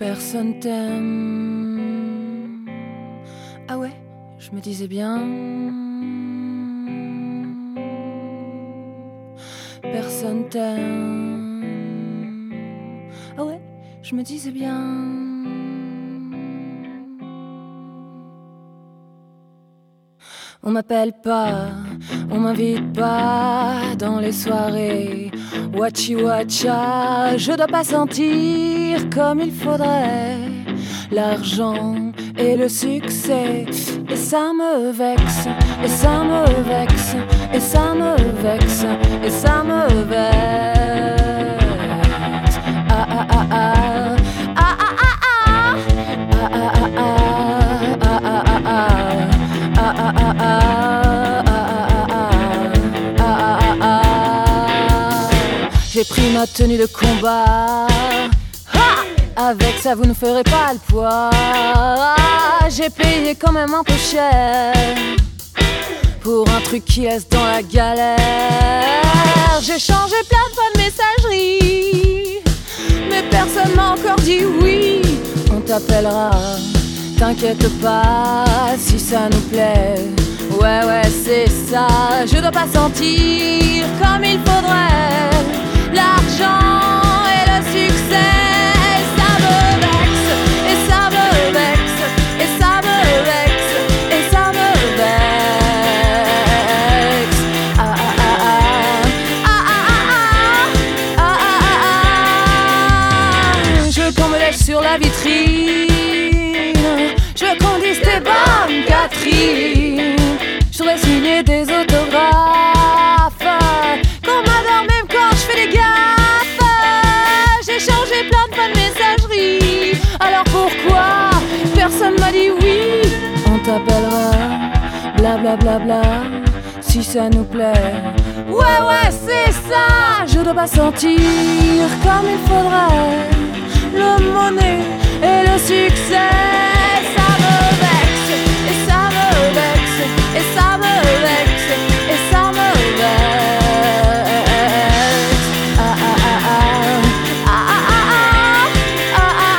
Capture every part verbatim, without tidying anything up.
Personne t'aime. Ah ouais, je me disais bien. Personne t'aime. Ah ouais, je me disais bien. On m'appelle pas, on m'invite pas dans les soirées. Wachi wacha, je dois pas sentir comme il faudrait l'argent et le succès. Et ça me vexe, et ça me vexe, et ça me vexe, et ça me vexe. Ah ah ah ah, ah ah ah ah, ah ah ah ah, ah ah ah ah, ah ah ah ah. J'ai pris ma tenue de combat. Ha! Avec ça vous ne ferez pas le poids. J'ai payé quand même un peu cher pour un truc qui laisse dans la galère. J'ai changé plein de fois de messagerie, mais personne m'a encore dit oui. On t'appellera, t'inquiète pas, si ça nous plaît. Ouais ouais c'est ça, je dois pas sentir comme il faudrait l'argent et le succès. Ça me vexe, et ça me vexe, et ça me vexe, et ça me vexe. Ah ah ah ah, ah ah ah ah, ah. Je veux qu'on me laisse sur la vitrine, je veux qu'on dise t'es bonne Catherine. Je voudrais signer des autographes, qu'on m'adore même quand je fais des gaffes. J'ai changé plein de fois de messagerie, alors pourquoi personne m'a dit oui? On t'appellera, bla bla bla bla, si ça nous plaît. Ouais ouais c'est ça, je dois pas sentir comme il faudrait le monnaie et le succès. Ça me vexe, et ça me vexe, et ça me vexe, et ça me vexe. Ah ah ah ah, ah ah ah ah, ah ah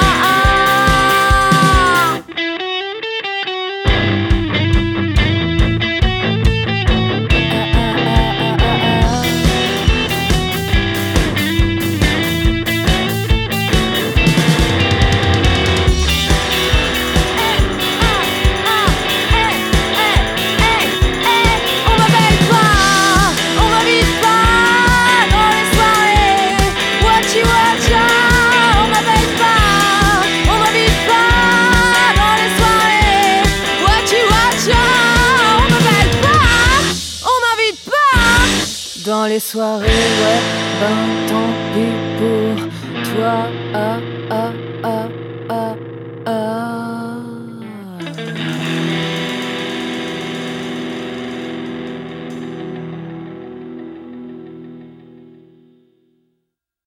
dans les soirées, ouais, ben tant pis pour toi. Ah.